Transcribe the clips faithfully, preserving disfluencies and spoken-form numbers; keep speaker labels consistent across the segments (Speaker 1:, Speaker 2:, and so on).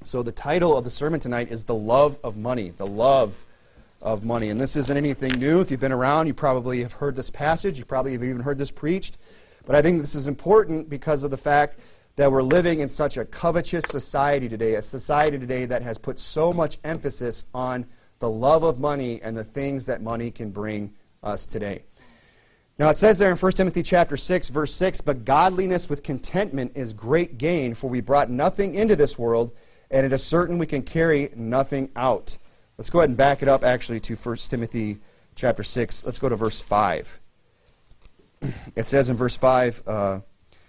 Speaker 1: So the title of the sermon tonight is The Love of Money. The Love of Money. And this isn't anything new. If you've been around, you probably have heard this passage. You probably have even heard this preached. But I think this is important because of the fact that we're living in such a covetous society today, a society today that has put so much emphasis on the love of money and the things that money can bring us today. Now it says there in First Timothy chapter six, verse six, "But godliness with contentment is great gain, for we brought nothing into this world, and it is certain we can carry nothing out." Let's go ahead and back it up actually to First Timothy chapter six. Let's go to verse five. It says in verse five, uh,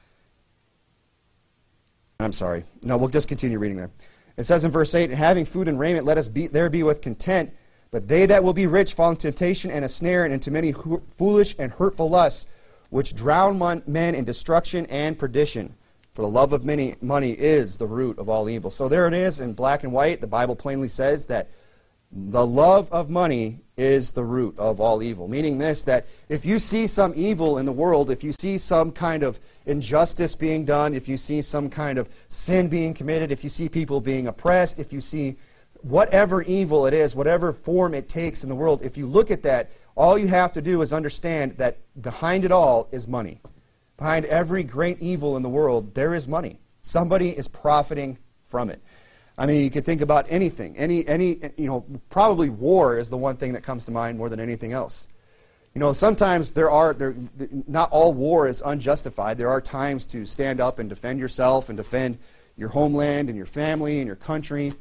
Speaker 1: I'm sorry. No, we'll just continue reading there. It says in verse eight, "And having food and raiment, let us be there be with content. But they that will be rich fall into temptation and a snare, and into many ho- foolish and hurtful lusts, which drown mon- men in destruction and perdition. For the love of many money is the root of all evil." So there it is in black and white. The Bible plainly says that the love of money is the root of all evil. Meaning this, that if you see some evil in the world, if you see some kind of injustice being done, if you see some kind of sin being committed, if you see people being oppressed, if you see whatever evil it is, whatever form it takes in the world, if you look at that, all you have to do is understand that behind it all is money. Behind every great evil in the world, there is money. Somebody is profiting from it. I mean, you could think about anything. Any, any, you know, probably war is the one thing that comes to mind more than anything else. You know, sometimes there are, there, not all war is unjustified. There are times to stand up and defend yourself and defend your homeland and your family and your country.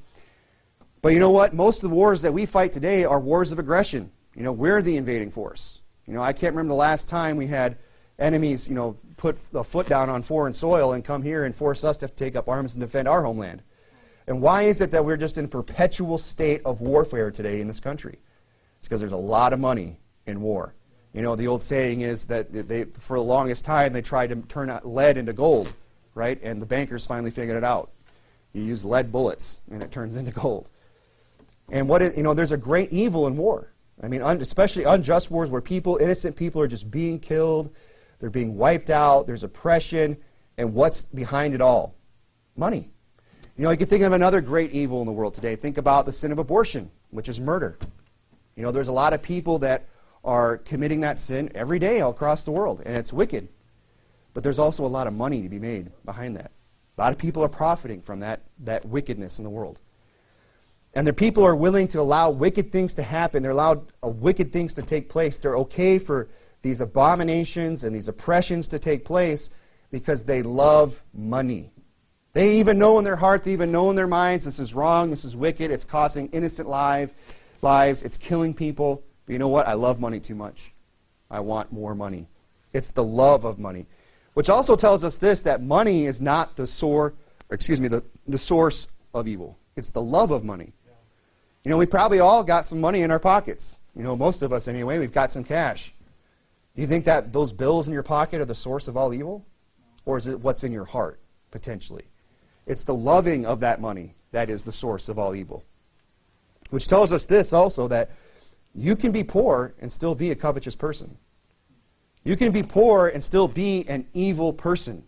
Speaker 1: But you know what? Most of the wars that we fight today are wars of aggression. You know, we're the invading force. You know, I can't remember the last time we had enemies, you know, put a foot down on foreign soil and come here and force us to take up arms and defend our homeland. And why is it that we're just in a perpetual state of warfare today in this country? It's because there's a lot of money in war. You know, the old saying is that they, for the longest time, they tried to turn lead into gold, right? And the bankers finally figured it out. You use lead bullets, and it turns into gold. And what is, you know, there's a great evil in war. I mean, un, especially unjust wars where people, innocent people, are just being killed. They're being wiped out. There's oppression. And what's behind it all? Money. You know, you can think of another great evil in the world today. Think about the sin of abortion, which is murder. You know, there's a lot of people that are committing that sin every day all across the world, and it's wicked. But there's also a lot of money to be made behind that. A lot of people are profiting from that, that wickedness in the world. And the people are willing to allow wicked things to happen. They're allowed uh, wicked things to take place. They're okay for these abominations and these oppressions to take place because they love money. They even know in their heart, they even know in their minds, this is wrong, this is wicked, it's costing innocent life, lives, it's killing people. But you know what? I love money too much. I want more money. It's the love of money. Which also tells us this, that money is not the source, or excuse me, the, the source of evil. It's the love of money. You know, we probably all got some money in our pockets. You know, most of us anyway, we've got some cash. Do you think that those bills in your pocket are the source of all evil? Or is it what's in your heart, potentially? It's the loving of that money that is the source of all evil. Which tells us this also, that you can be poor and still be a covetous person. You can be poor and still be an evil person.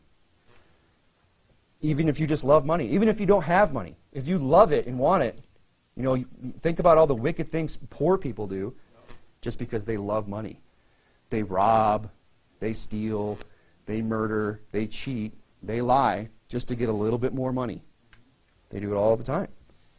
Speaker 1: Even if you just love money. Even if you don't have money. If you love it and want it. You know, think about all the wicked things poor people do just because they love money. They rob, they steal, they murder, they cheat, they lie just to get a little bit more money. They do it all the time.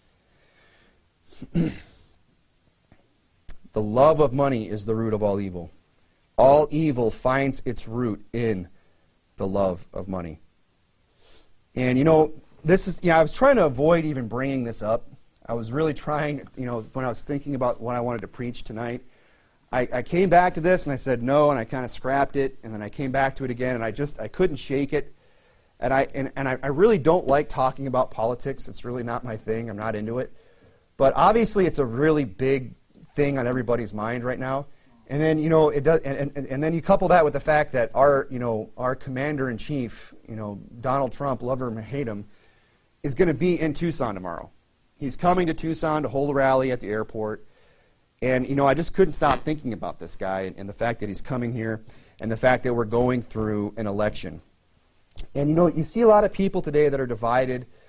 Speaker 1: The love of money is the root of all evil. All evil finds its root in the love of money. And you know, this is, you know, I was trying to avoid even bringing this up. I was really trying, you know, when I was thinking about what I wanted to preach tonight, I, I came back to this and I said no, and I kind of scrapped it, and then I came back to it again, and I just, I couldn't shake it. And I and, and I, I really don't like talking about politics. It's really not my thing. I'm not into it. But obviously it's a really big thing on everybody's mind right now. And then, you know, it does, and, and, and then you couple that with the fact that our, you know, our commander-in-chief, you know, Donald Trump, love him or hate him, is going to be in Tucson tomorrow. He's coming to Tucson to hold a rally at the airport. And, you know, I just couldn't stop thinking about this guy and, and the fact that he's coming here and the fact that we're going through an election. And, you know, you see a lot of people today that are divided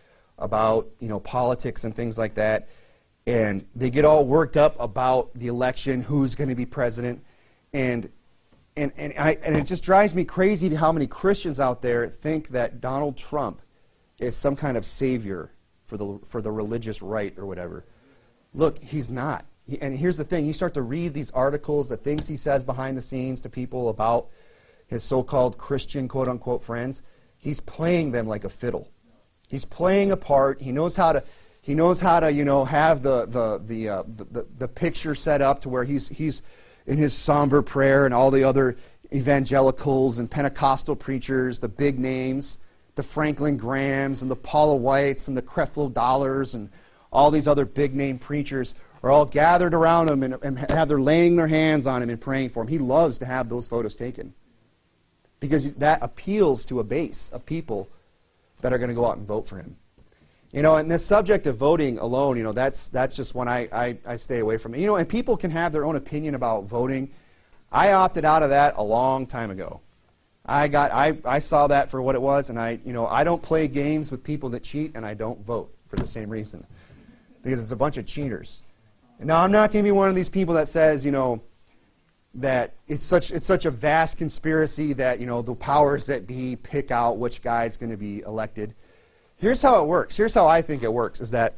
Speaker 1: about, you know, politics and things like that. And they get all worked up about the election, who's going to be president. And and and, I, and it just drives me crazy how many Christians out there think that Donald Trump is some kind of savior for the for the religious right or whatever. Look, he's not. He, and here's the thing. You start to read these articles, the things he says behind the scenes to people about his so-called Christian, quote-unquote, friends. He's playing them like a fiddle. He's playing a part. He knows how to, he knows how to, you know, have the the the, uh, the the picture set up to where he's he's in his somber prayer, and all the other evangelicals and Pentecostal preachers, the big names, the Franklin Grahams and the Paula Whites and the Creflo Dollars and all these other big name preachers are all gathered around him and, and have they're laying their hands on him and praying for him. He loves to have those photos taken because that appeals to a base of people that are going to go out and vote for him. You know, and this subject of voting alone, you know, that's that's just one I, I, I stay away from. You know, and people can have their own opinion about voting. I opted out of that a long time ago. I got I, I saw that for what it was, and I you know I don't play games with people that cheat, and I don't vote for the same reason. Because it's a bunch of cheaters. And now I'm not going to be one of these people that says, you know, that it's such it's such a vast conspiracy that, you know, the powers that be pick out which guy's going to be elected. Here's how it works. Here's how I think it works, is that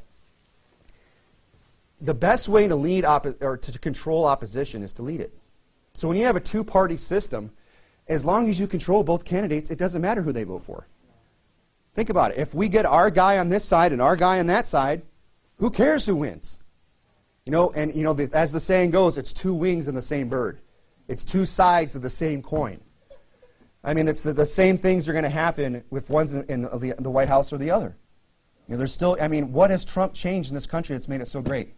Speaker 1: the best way to lead oppo- or to control opposition is to lead it. So when you have a two-party system, as long as you control both candidates, it doesn't matter who they vote for. Think about it. If we get our guy on this side and our guy on that side, who cares who wins? You know, and you know, the, as the saying goes, it's two wings in the same bird. It's two sides of the same coin. I mean, it's the, the same things are going to happen if one's in, in the, the White House or the other. You know, there's still, I mean, what has Trump changed in this country that's made it so great?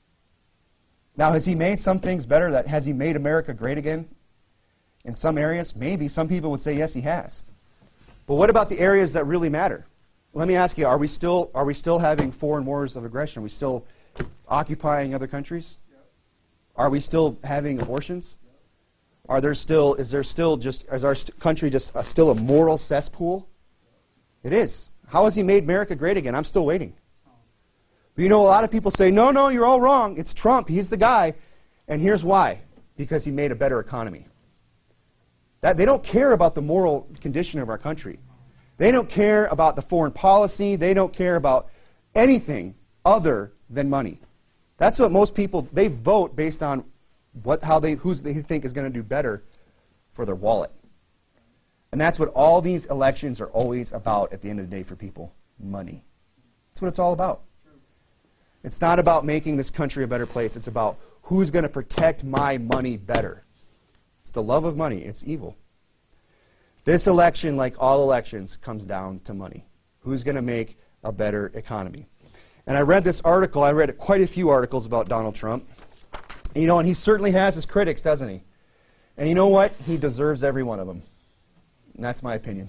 Speaker 1: Now, has he made some things better? That has he made America great again? In some areas, maybe. Some people would say yes, he has. But what about the areas that really matter? Let me ask you: Are we still are we still having foreign wars of aggression? Are we still occupying other countries? Are we still having abortions? Are there still, is there still just, is our st- country just uh, still a moral cesspool? It is. How has he made America great again? I'm still waiting. But you know, a lot of people say, no, no, you're all wrong. It's Trump. He's the guy. And here's why. Because he made a better economy. That, they don't care about the moral condition of our country. They don't care about the foreign policy. They don't care about anything other than money. That's what most people, they vote based on what, how they, who they think is going to do better for their wallet. And that's what all these elections are always about at the end of the day for people, money. That's what it's all about. It's not about making this country a better place. It's about who's going to protect my money better. It's the love of money. It's evil. This election, like all elections, comes down to money. Who's going to make a better economy? And I read this article. I read quite a few articles about Donald Trump. You know, and he certainly has his critics, doesn't he? And you know what? He deserves every one of them. And that's my opinion.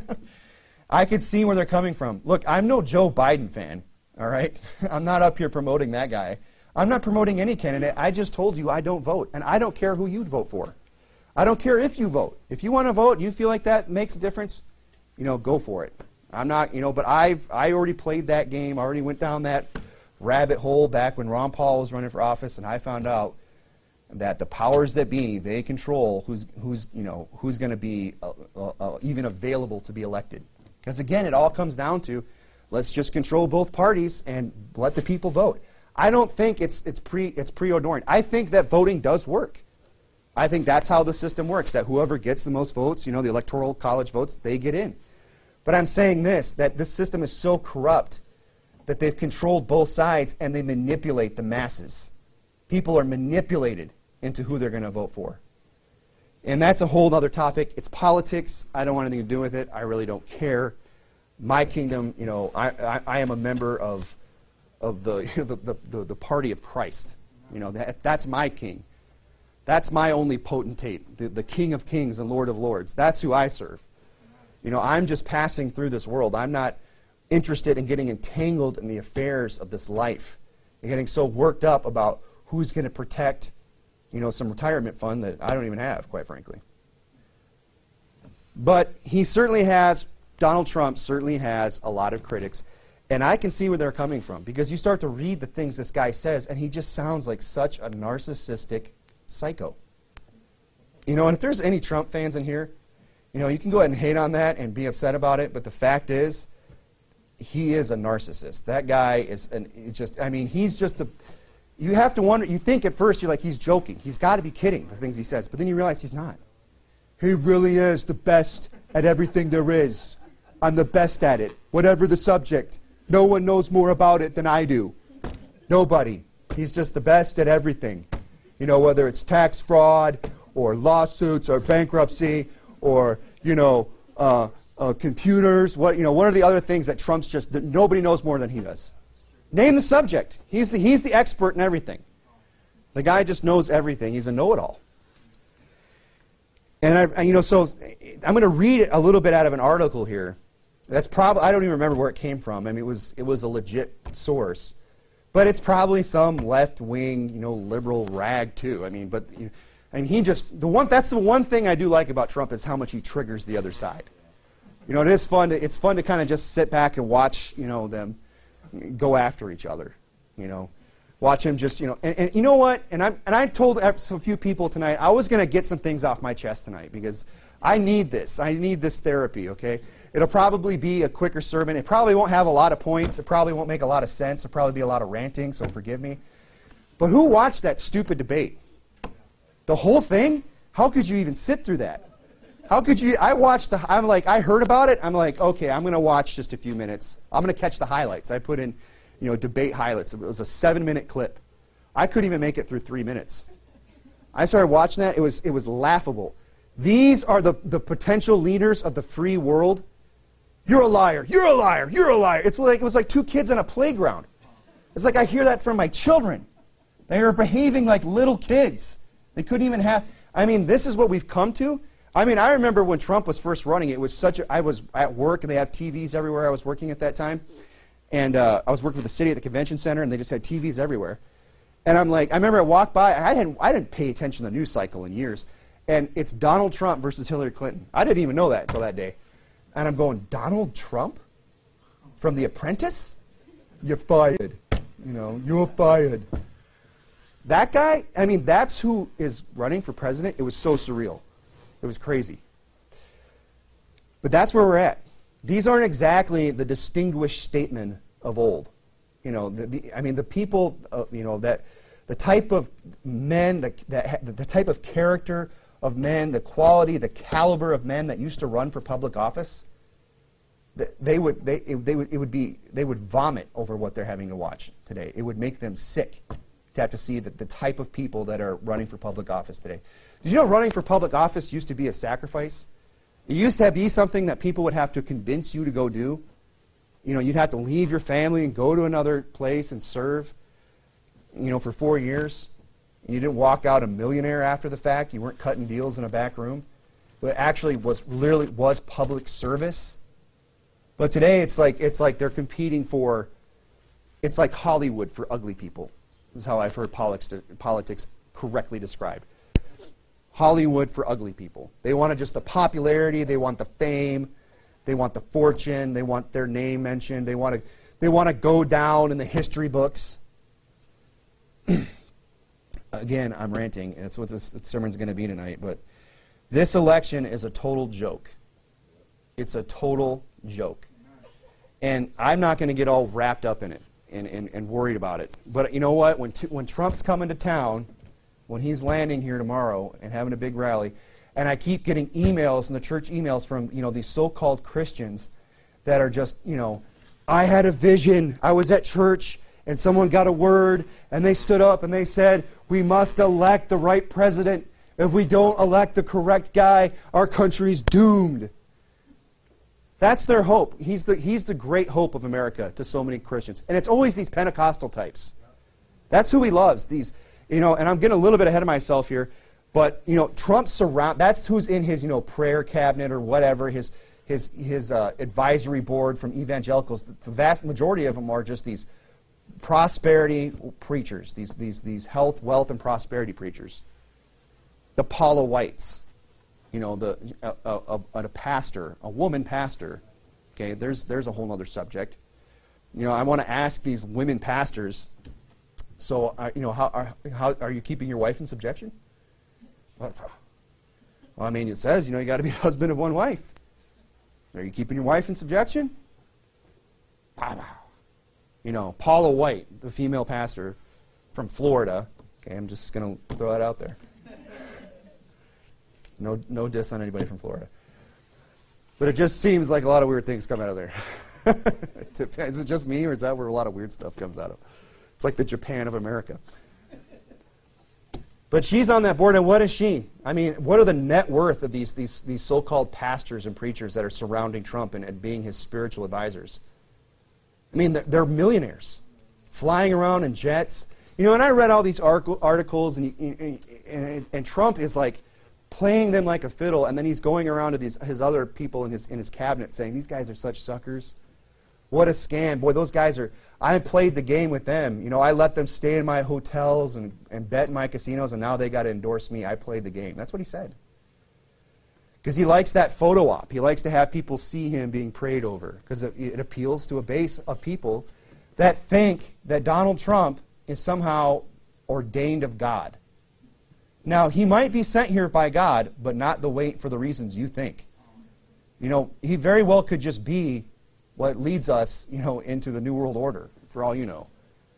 Speaker 1: I could see where they're coming from. Look, I'm no Joe Biden fan, all right? I'm not up here promoting that guy. I'm not promoting any candidate. I just told you I don't vote, and I don't care who you'd vote for. I don't care if you vote. If you want to vote, you feel like that makes a difference, you know, go for it. I'm not, you know, but I've I already played that game. I already went down that rabbit hole back when Ron Paul was running for office, and I found out that the powers that be, they control who's who's you know who's going to be uh, uh, uh, even available to be elected. Because again, it all comes down to let's just control both parties and let the people vote. I don't think it's it's pre it's preordained. I think that voting does work. I think that's how the system works. That whoever gets the most votes, you know, the electoral college votes, they get in. But I'm saying this, that this system is so corrupt that they've controlled both sides and they manipulate the masses. People are manipulated into who they're going to vote for. And that's a whole other topic. It's politics. I don't want anything to do with it. I really don't care. My kingdom, you know, I, I, I am a member of of the, the, the, the, the party of Christ. You know, that, that's my king. That's my only potentate, the, the King of Kings and Lord of Lords. That's who I serve. You know, I'm just passing through this world. I'm not interested in getting entangled in the affairs of this life and getting so worked up about who's going to protect, you know, some retirement fund that I don't even have, quite frankly. But he certainly has, Donald Trump certainly has a lot of critics. And I can see where they're coming from, because you start to read the things this guy says, and he just sounds like such a narcissistic psycho. You know, and if there's any Trump fans in here, you know, you can go ahead and hate on that and be upset about it, but the fact is, he is a narcissist. That guy is an, it's just, I mean, he's just the, you have to wonder, you think at first, you're like, he's joking. He's got to be kidding, the things he says. But then you realize he's not. He really is the best at everything there is. I'm the best at it, whatever the subject. No one knows more about it than I do. Nobody. He's just the best at everything. You know, whether it's tax fraud or lawsuits or bankruptcy or, you know, uh, uh, computers. What, you know, what are the other things that Trump's just, that nobody knows more than he does? Name the subject. He's the, he's the expert in everything. The guy just knows everything. He's a know-it-all. And, I, you know, so I'm going to read a little bit out of an article here. That's probably, I don't even remember where it came from. I mean, it was, it was a legit source. But it's probably some left-wing, you know, liberal rag, too. I mean, but, you know, I mean, he just, the one, that's the one thing I do like about Trump is how much he triggers the other side. You know, it is fun to, it's fun to kind of just sit back and watch, you know, them go after each other, you know. Watch him just, you know, and, and you know what? And, I'm, and I told a few people tonight, I was going to get some things off my chest tonight because I need this. I need this therapy, okay? It'll probably be a quicker sermon. It probably won't have a lot of points. It probably won't make a lot of sense. It'll probably be a lot of ranting, so forgive me. But who watched that stupid debate? The whole thing? How could you even sit through that? How could you? I watched the, I'm like, I heard about it. I'm like, okay, I'm going to watch just a few minutes. I'm going to catch the highlights. I put in, you know, debate highlights. It was a seven-minute clip. I couldn't even make it through three minutes. I started watching that. It was, it was laughable. These are the, the potential leaders of the free world. You're a liar. You're a liar. You're a liar. It's like, it was like two kids on a playground. It's like I hear that from my children. They are behaving like little kids. They couldn't even have, I mean, this is what we've come to. I mean, I remember when Trump was first running, it was such a, I was at work and they have T Vs everywhere. I was working at that time. And uh, I was working for the city at the convention center and they just had T Vs everywhere. And I'm like, I remember I walked by, I hadn't, I didn't pay attention to the news cycle in years. And it's Donald Trump versus Hillary Clinton. I didn't even know that until that day. And I'm going, Donald Trump? From The Apprentice? You're fired. You know, you're fired. That guy, I mean, that's who is running for president. It was so surreal. It was crazy. But that's where we're at. These aren't exactly the distinguished statesmen of old. You know, the, the, I mean, the people, uh, you know, that the type of men, the, that, the type of character of men, the quality, the caliber of men that used to run for public office, they would, they, it, they would, it would be, they would vomit over what they're having to watch today. It would make them sick to have to see that the type of people that are running for public office today. Did you know running for public office used to be a sacrifice? It used to be something that people would have to convince you to go do. You know, you'd have to leave your family and go to another place and serve, you know, for four years. And you didn't walk out a millionaire after the fact. You weren't cutting deals in a back room. But it actually was literally was public service. But today it's like it's like they're competing for, it's like Hollywood for ugly people. This is how I've heard politics, politics correctly described. Hollywood for ugly people. They want just the popularity, they want the fame, they want the fortune, they want their name mentioned, they want to they want to go down in the history books. Again, I'm ranting, and that's what this sermon's going to be tonight, but this election is a total joke. It's a total joke. And I'm not going to get all wrapped up in it and, and, and worried about it. But you know what? When, t- when Trump's coming to town, when he's landing here tomorrow and having a big rally, and I keep getting emails in the church emails from, you know, these so-called Christians that are just, you know, I had a vision. I was at church and someone got a word and they stood up and they said, we must elect the right president. If we don't elect the correct guy, our country's doomed. That's their hope. He's the, he's the great hope of America to so many Christians. And it's always these Pentecostal types. That's who he loves. These, you know, and I'm getting a little bit ahead of myself here, but, you know, Trump surround, that's who's in his, you know, prayer cabinet or whatever, his, his, his uh, advisory board from evangelicals. The vast majority of them are just these prosperity preachers, these, these, these health, wealth, and prosperity preachers. The Paula Whites, you know, the a, a, a, a pastor, a woman pastor. Okay, there's there's a whole other subject. You know, I want to ask these women pastors, so, uh, you know, how are, how are you keeping your wife in subjection? Well, I mean, it says, you know, you got to be a husband of one wife. Are you keeping your wife in subjection? You know, Paula White, the female pastor from Florida. Okay, I'm just going to throw that out there. No, no diss on anybody from Florida. But it just seems like a lot of weird things come out of there. It depends. Is it just me, or is that where a lot of weird stuff comes out of? It's like the Japan of America. But she's on that board, and what is she? I mean, what are the net worth of these these, these so-called pastors and preachers that are surrounding Trump and, and being his spiritual advisors? I mean, they're, they're millionaires, flying around in jets. You know, and I read all these articles, and, and, and, and Trump is like playing them like a fiddle, and then he's going around to these, his other people in his, in his cabinet saying, these guys are such suckers. What a scam. Boy, those guys are, I played the game with them. You know, I let them stay in my hotels and, and bet in my casinos, and now they got to endorse me. I played the game. That's what he said. Because he likes that photo op. He likes to have people see him being prayed over, because it, it appeals to a base of people that think that Donald Trump is somehow ordained of God. Now, he might be sent here by God, but not the way for the reasons you think. You know, he very well could just be what leads us, you know, into the New World Order, for all you know.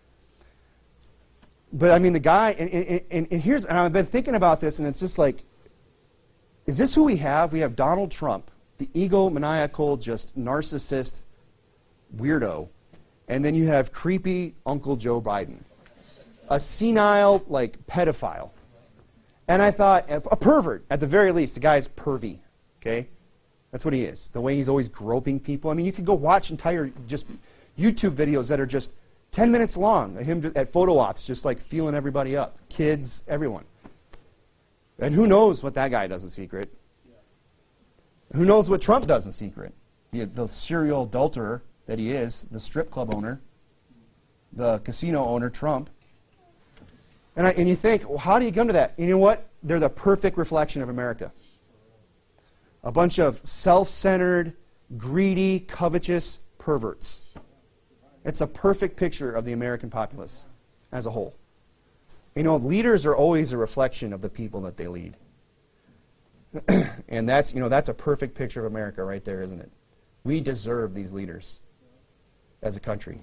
Speaker 1: But I mean, the guy, and, and, and here's, and I've been thinking about this, and it's just like, is this who we have? We have Donald Trump, the egomaniacal, just narcissist weirdo, and then you have creepy Uncle Joe Biden, a senile, like, pedophile. And I thought, a pervert, at the very least. The guy's pervy, okay? That's what he is. The way he's always groping people. I mean, you could go watch entire just YouTube videos that are just ten minutes long, him just, at photo ops, just like feeling everybody up. Kids, everyone. And who knows what that guy does in secret? Who knows what Trump does in secret? The, the serial adulterer that he is, the strip club owner, the casino owner, Trump. And, I, and you think, well, how do you come to that? You know what? They're the perfect reflection of America. A bunch of self-centered, greedy, covetous perverts. It's a perfect picture of the American populace as a whole. You know, leaders are always a reflection of the people that they lead. And that's, you know, that's a perfect picture of America right there, isn't it? We deserve these leaders as a country.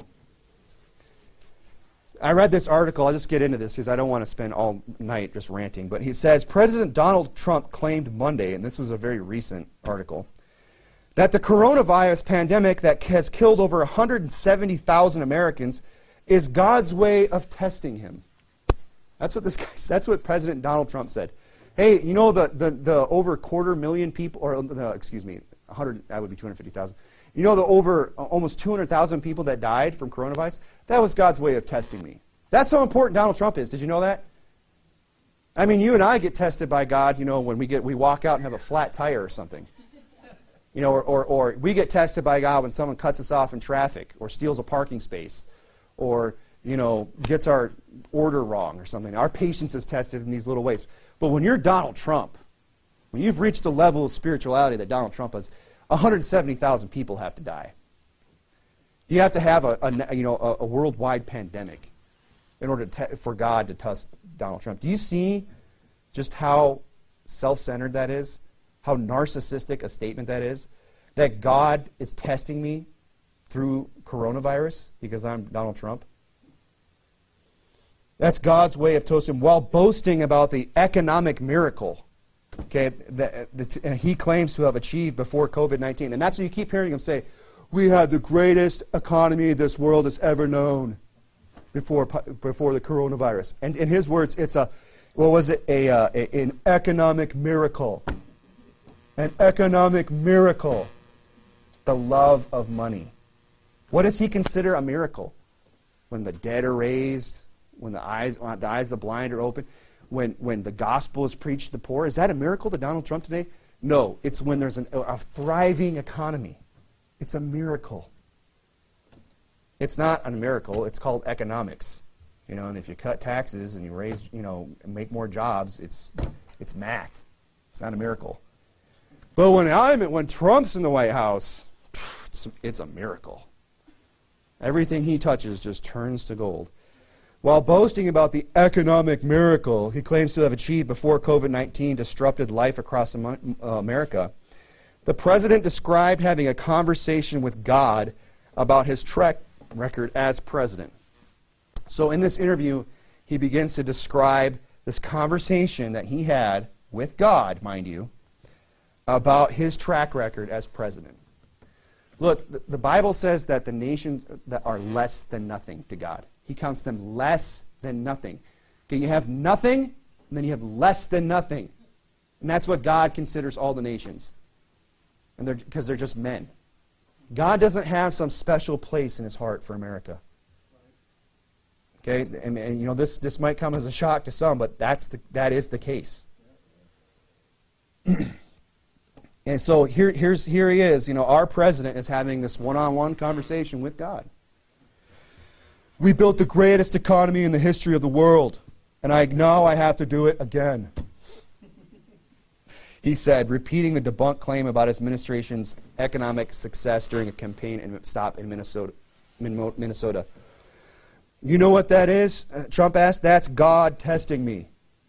Speaker 1: I read this article. I'll just get into this because I don't want to spend all night just ranting. But he says, President Donald Trump claimed Monday, and this was a very recent article, that the coronavirus pandemic that has killed over one hundred seventy thousand Americans is God's way of testing him. That's what this guy, that's what President Donald Trump said. Hey, you know the, the, the over quarter million people, or the, excuse me, one hundred, that would be two hundred fifty thousand. You know the over uh, almost two hundred thousand people that died from coronavirus? That was God's way of testing me. That's how important Donald Trump is. Did you know that? I mean, you and I get tested by God, you know, when we get we walk out and have a flat tire or something. You know, or, or, or we get tested by God when someone cuts us off in traffic or steals a parking space or, you know, gets our order wrong or something. Our patience is tested in these little ways. But when you're Donald Trump, when you've reached a level of spirituality that Donald Trump has, one hundred seventy thousand people have to die. You have to have a, a you know a, a worldwide pandemic in order to te- for God to test Donald Trump. Do you see just how self-centered that is? How narcissistic a statement that is? That God is testing me through coronavirus because I'm Donald Trump? That's God's way of toasting while boasting about the economic miracle, okay, that, that he claims to have achieved before COVID nineteen. And that's what you keep hearing him say, we had the greatest economy this world has ever known before before the coronavirus. And in his words, it's a, what was it, a, uh, a an economic miracle. An economic miracle. The love of money. What does he consider a miracle? When the dead are raised, when the eyes the eyes of the blind are open, when when the gospel is preached to the poor. Is that a miracle to Donald Trump today? No, it's when there's an, a thriving economy. It's a miracle. It's not a miracle. It's called economics. You know, and if you cut taxes and you raise, you know, and make more jobs, it's it's math. It's not a miracle. But when I'm when Trump's in the White House, it's, it's a miracle. Everything he touches just turns to gold. While boasting about the economic miracle he claims to have achieved before COVID nineteen disrupted life across America, the president described having a conversation with God about his track record as president. So in this interview, he begins to describe this conversation that he had with God, mind you, about his track record as president. Look, the, the Bible says that the nations that are less than nothing to God. He counts them less than nothing. Okay, you have nothing, and then you have less than nothing. And that's what God considers all the nations. And they're because they're just men. God doesn't have some special place in his heart for America. Okay, and, and you know this this might come as a shock to some, but that's the that is the case. And so here here's here he is. You know, our president is having this one-on-one conversation with God. We built the greatest economy in the history of the world, and I know I have to do it again. He said, repeating the debunked claim about his administration's economic success during a campaign and stop in Minnesota. Minnesota. You know what that is? Uh, Trump asked. That's God testing me.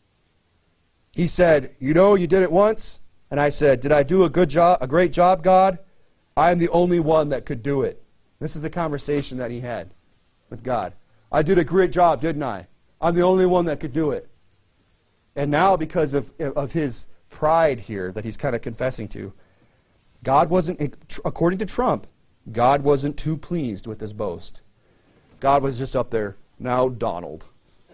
Speaker 1: He said, you know, you did it once, and I said, did I do a good job, a great job, God? I'm the only one that could do it. This is the conversation that he had with God. I did a great job, didn't I? I'm the only one that could do it. And now, because of, of his pride here that he's kind of confessing to, God wasn't, according to Trump, God wasn't too pleased with his boast. God was just up there, now Donald.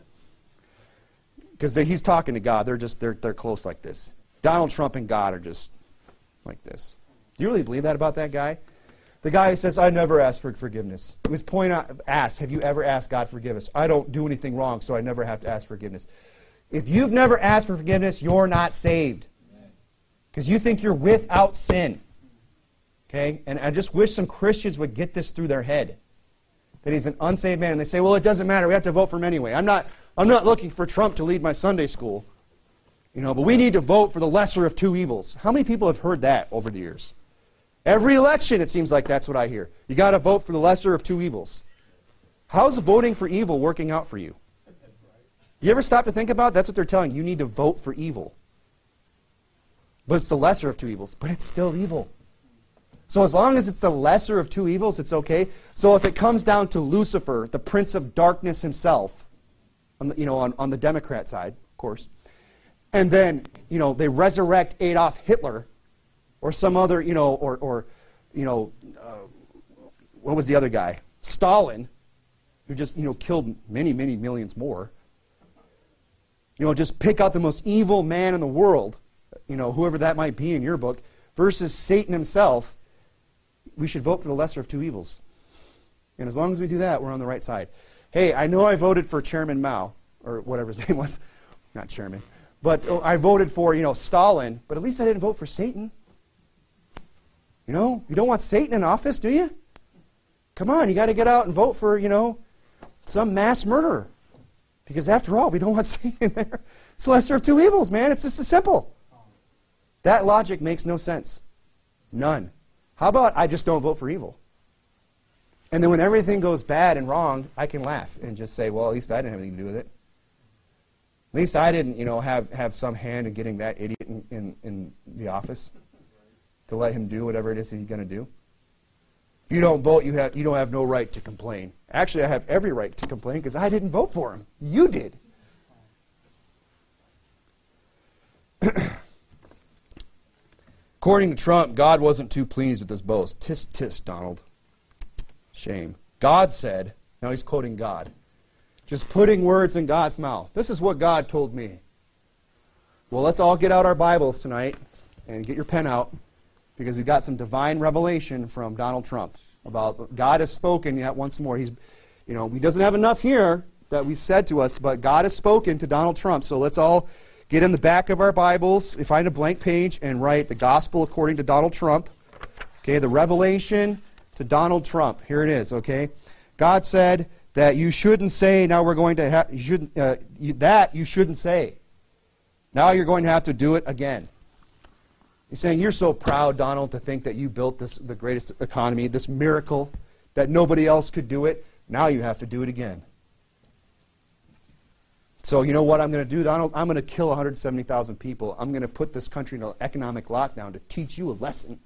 Speaker 1: Because he's talking to God. They're just, they're, they're close like this. Donald Trump and God are just like this. Do you really believe that about that guy? The guy who says, I never asked for forgiveness. It was point out, asked, have you ever asked God forgive us? I don't do anything wrong, so I never have to ask forgiveness. If you've never asked for forgiveness, you're not saved. Because you think you're without sin. Okay? And I just wish some Christians would get this through their head. That he's an unsaved man. And they say, well, it doesn't matter. We have to vote for him anyway. I'm not, I'm not looking for Trump to lead my Sunday school. You know, but we need to vote for the lesser of two evils. How many people have heard that over the years? Every election, it seems like that's what I hear. You got to vote for the lesser of two evils. How's voting for evil working out for you? You ever stop to think about it? That's what they're telling you. You need to vote for evil. But it's the lesser of two evils. But it's still evil. So as long as it's the lesser of two evils, it's okay. So if it comes down to Lucifer, the prince of darkness himself, on the, you know, on, on the Democrat side, of course, and then, you know, they resurrect Adolf Hitler, or some other, you know, or, or you know, uh, what was the other guy? Stalin, who just, you know, killed many, many millions more. You know, just pick out the most evil man in the world, you know, whoever that might be in your book, versus Satan himself. We should vote for the lesser of two evils. And as long as we do that, we're on the right side. Hey, I know I voted for Chairman Mao, or whatever his name was. Not chairman. But oh, I voted for, you know, Stalin, but at least I didn't vote for Satan. You know, you don't want Satan in office, do you? Come on, you got to get out and vote for, you know, some mass murderer. Because after all, we don't want Satan in there. It's the lesser of two evils, man. It's just as simple. That logic makes no sense. None. How about I just don't vote for evil? And then when everything goes bad and wrong, I can laugh and just say, well, at least I didn't have anything to do with it. At least I didn't, you know, have, have some hand in getting that idiot in, in, in the office to let him do whatever it is he's going to do. If you don't vote, you have you don't have no right to complain. Actually, I have every right to complain because I didn't vote for him. You did. According to Trump, God wasn't too pleased with his boast. Tisk, tisk, Donald. Shame. God said, now he's quoting God, just putting words in God's mouth. This is what God told me. Well, let's all get out our Bibles tonight and get your pen out, because we've got some divine revelation from Donald Trump about God has spoken yet once more. He's, you know, he doesn't have enough here that we said to us, but God has spoken to Donald Trump. So let's all get in the back of our Bibles, find a blank page, and write the gospel according to Donald Trump. Okay, the revelation to Donald Trump. Here it is, okay? God said that you shouldn't say, now we're going to have, you shouldn't, uh, you, that you shouldn't say. Now you're going to have to do it again. He's saying, you're so proud, Donald, to think that you built this, the greatest economy, this miracle. that nobody else could do it. Now you have to do it again. So you know what I'm going to do, Donald? I'm going to kill one hundred seventy thousand people. I'm going to put this country in an economic lockdown to teach you a lesson.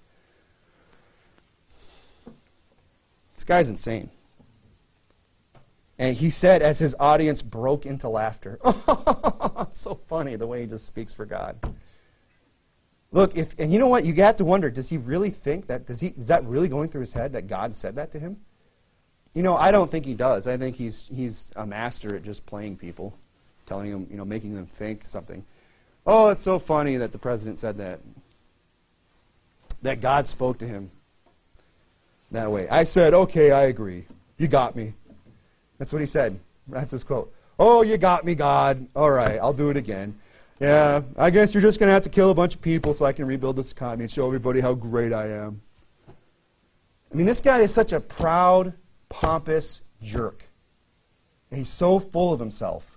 Speaker 1: This guy's insane. And he said as his audience broke into laughter. It's so funny the way he just speaks for God. Look, if and you know what? You have to wonder, does he really think that, does he, is that really going through his head that God said that to him? You know, I don't think he does. I think he's he's a master at just playing people, telling them, you know, making them think something. Oh, it's so funny that the president said that. That God spoke to him that way. I said, okay, I agree. You got me. That's what he said. That's his quote. Oh, you got me, God. All right, I'll do it again. Yeah, I guess you're just going to have to kill a bunch of people so I can rebuild this economy and show everybody how great I am. I mean, this guy is such a proud, pompous jerk. And he's so full of himself.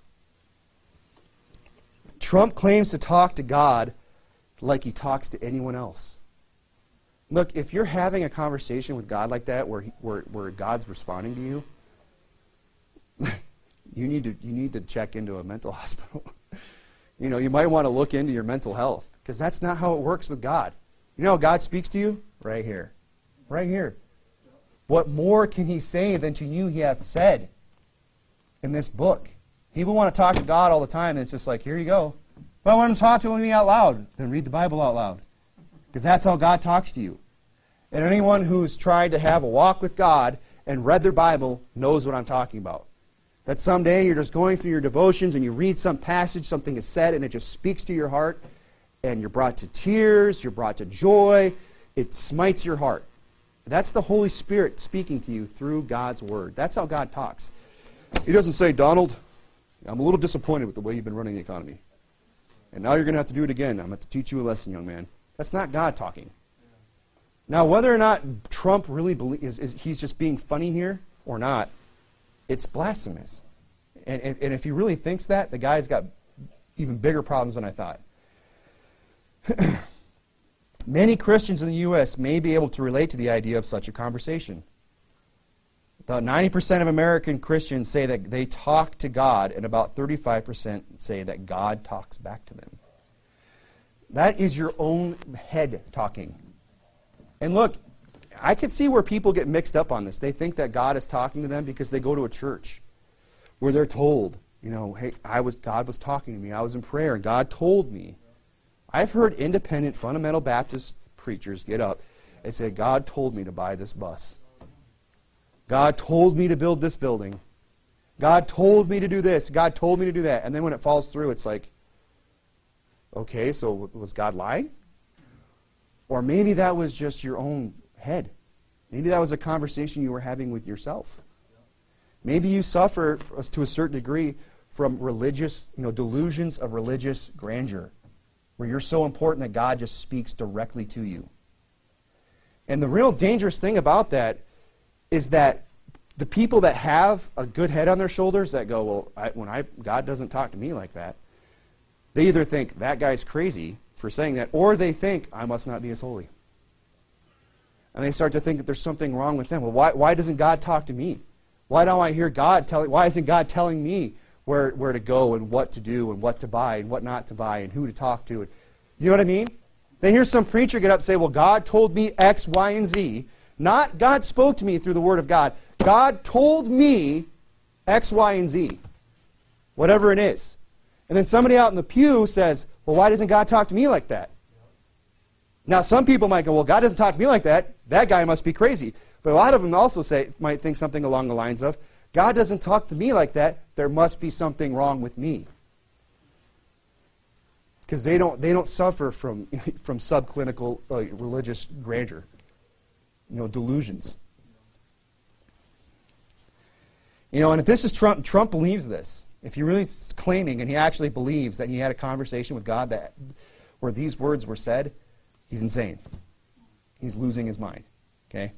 Speaker 1: Trump claims to talk to God like he talks to anyone else. Look, if you're having a conversation with God like that where, he, where, where God's responding to you, you need to you need to check into a mental hospital. You know, you might want to look into your mental health, because that's not how it works with God. You know how God speaks to you? Right here. Right here. What more can he say than to you he hath said in this book? People want to talk to God all the time, and it's just like, here you go. If I want to talk to me out loud, then read the Bible out loud. Because that's how God talks to you. And anyone who's tried to have a walk with God and read their Bible knows what I'm talking about. That someday you're just going through your devotions and you read some passage, something is said, and it just speaks to your heart, and you're brought to tears, you're brought to joy, it smites your heart. That's the Holy Spirit speaking to you through God's Word. That's how God talks. He doesn't say, Donald, I'm a little disappointed with the way you've been running the economy. And now you're going to have to do it again. I'm going to have to teach you a lesson, young man. That's not God talking. Now, whether or not Trump really believes, is, is he's just being funny here or not, it's blasphemous. And, and, and if he really thinks that, the guy's got even bigger problems than I thought. Many Christians in the U S may be able to relate to the idea of such a conversation. About ninety percent of American Christians say that they talk to God, and about thirty-five percent say that God talks back to them. That is your own head talking. And look, I could see where people get mixed up on this. They think that God is talking to them because they go to a church where they're told, you know, hey, I was God was talking to me. I was in prayer, and God told me. I've heard independent fundamental Baptist preachers get up and say, God told me to buy this bus. God told me to build this building. God told me to do this. God told me to do that. And then when it falls through, it's like, okay, so was God lying? Or maybe that was just your own head. Maybe that was a conversation you were having with yourself. Maybe you suffer to a certain degree from religious, you know, delusions of religious grandeur, where you're so important that God just speaks directly to you. And the real dangerous thing about that is that the people that have a good head on their shoulders that go, well, I, when I God doesn't talk to me like that, they either think that guy's crazy for saying that, or they think I must not be as holy. And they start to think that there's something wrong with them. Well, why, why doesn't God talk to me? Why don't I hear God telling? Why isn't God telling me where where to go and what to do and what to buy and what not to buy and who to talk to? You know what I mean? They hear some preacher get up and say, well, God told me X, Y, and Z. Not God spoke to me through the Word of God. God told me X, Y, and Z. Whatever it is. And then somebody out in the pew says, well, why doesn't God talk to me like that? Now, some people might go, well, God doesn't talk to me like that. That guy must be crazy. But a lot of them also say might think something along the lines of, God doesn't talk to me like that. There must be something wrong with me. Because they don't they don't suffer from from subclinical uh, religious grandeur, you know, delusions. You know, and if this is Trump, Trump believes this. If he really is claiming and he actually believes that he had a conversation with God that where these words were said, he's insane. He's losing his mind. Okay?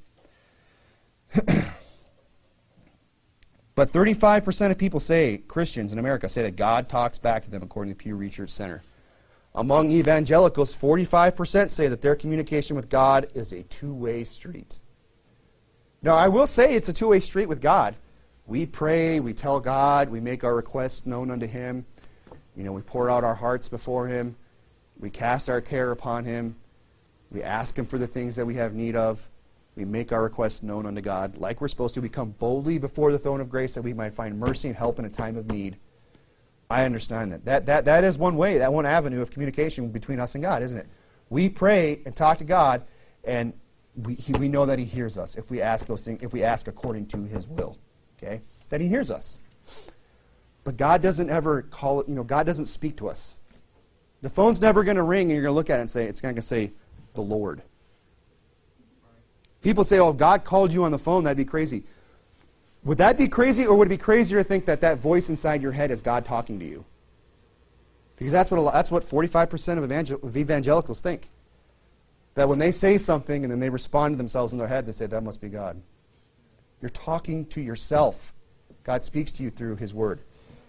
Speaker 1: But thirty-five percent of people say, Christians in America, say that God talks back to them according to Pew Research Center. Among evangelicals, forty-five percent say that their communication with God is a two-way street. Now, I will say it's a two-way street with God. We pray, we tell God, we make our requests known unto Him. You know, we pour out our hearts before Him. We cast our care upon Him. We ask Him for the things that we have need of. We make our requests known unto God. Like we're supposed to, we come boldly before the throne of grace that we might find mercy and help in a time of need. I understand that. That, that. that is one way, that one avenue of communication between us and God, isn't it? We pray and talk to God, and we, he, we know that He hears us if we ask those things, if we ask according to His will. Okay? That He hears us. But God doesn't ever call it, you know, God doesn't speak to us. The phone's never going to ring and you're going to look at it and say, it's going to say, the Lord. People say, oh, if God called you on the phone, that'd be crazy. Would that be crazy, or would it be crazier to think that that voice inside your head is God talking to you? Because that's what a lot, that's what forty-five percent of, evangel- of evangelicals think. That when they say something and then they respond to themselves in their head, they say, that must be God. You're talking to yourself. God speaks to you through His Word.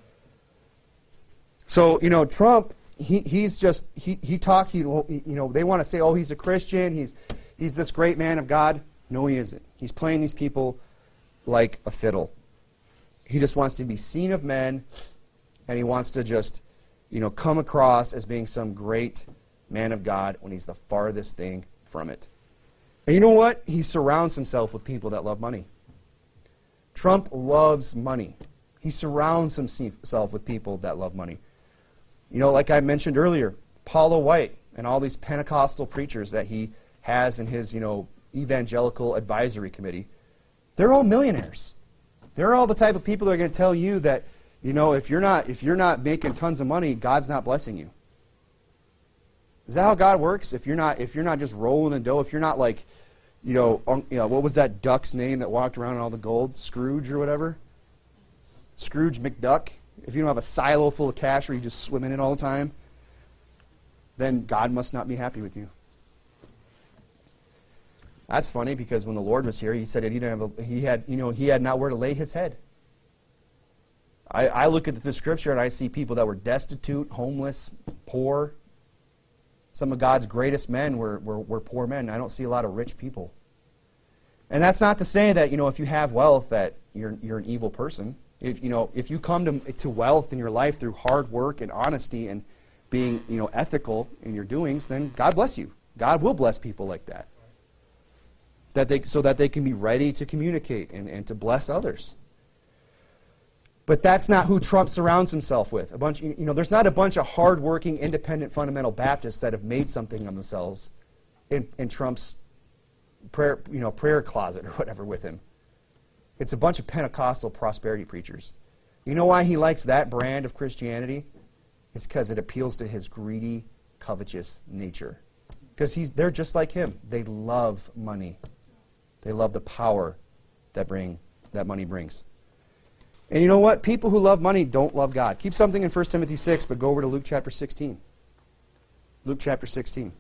Speaker 1: So, you know, Trump, he he's just, he, he talked, he, you know, they want to say, oh, he's a Christian, he's, he's this great man of God. No, he isn't. He's playing these people like a fiddle. He just wants to be seen of men, and he wants to just, you know, come across as being some great man of God when he's the farthest thing from it. And you know what? He surrounds himself with people that love money. Trump loves money. He surrounds himself with people that love money. You know, like I mentioned earlier, Paula White and all these Pentecostal preachers that he has in his, you know, evangelical advisory committee, they're all millionaires. They're all the type of people that are going to tell you that, you know, if you're not if you're not making tons of money, God's not blessing you. Is that how God works? If you're not if you're not just rolling in dough, if you're not like, you know, um, you know, what was that duck's name that walked around in all the gold? Scrooge or whatever? Scrooge McDuck. If you don't have a silo full of cash where you just swim in it all the time, then God must not be happy with you. That's funny because when the Lord was here, He said that he didn't have a, he had you know he had not where to lay His head. I, I look at the Scripture and I see people that were destitute, homeless, poor. Some of God's greatest men were, were, were poor men. I don't see a lot of rich people. And that's not to say that, you know, if you have wealth that you're you're an evil person. If you know, if you come to to wealth in your life through hard work and honesty and being, you know, ethical in your doings, then God bless you. God will bless people like that. That they so that they can be ready to communicate and, and to bless others. But that's not who Trump surrounds himself with. A bunch, you know, there's not a bunch of hard-working, independent, fundamental Baptists that have made something of themselves in, in Trump's prayer, you know, prayer closet or whatever with him. It's a bunch of Pentecostal prosperity preachers. You know why he likes that brand of Christianity? It's because it appeals to his greedy, covetous nature. Because he's they're just like him. They love money. They love the power that bring that money brings. And you know what? People who love money don't love God. Keep something in First Timothy six, but go over to Luke chapter sixteen. Luke chapter sixteen.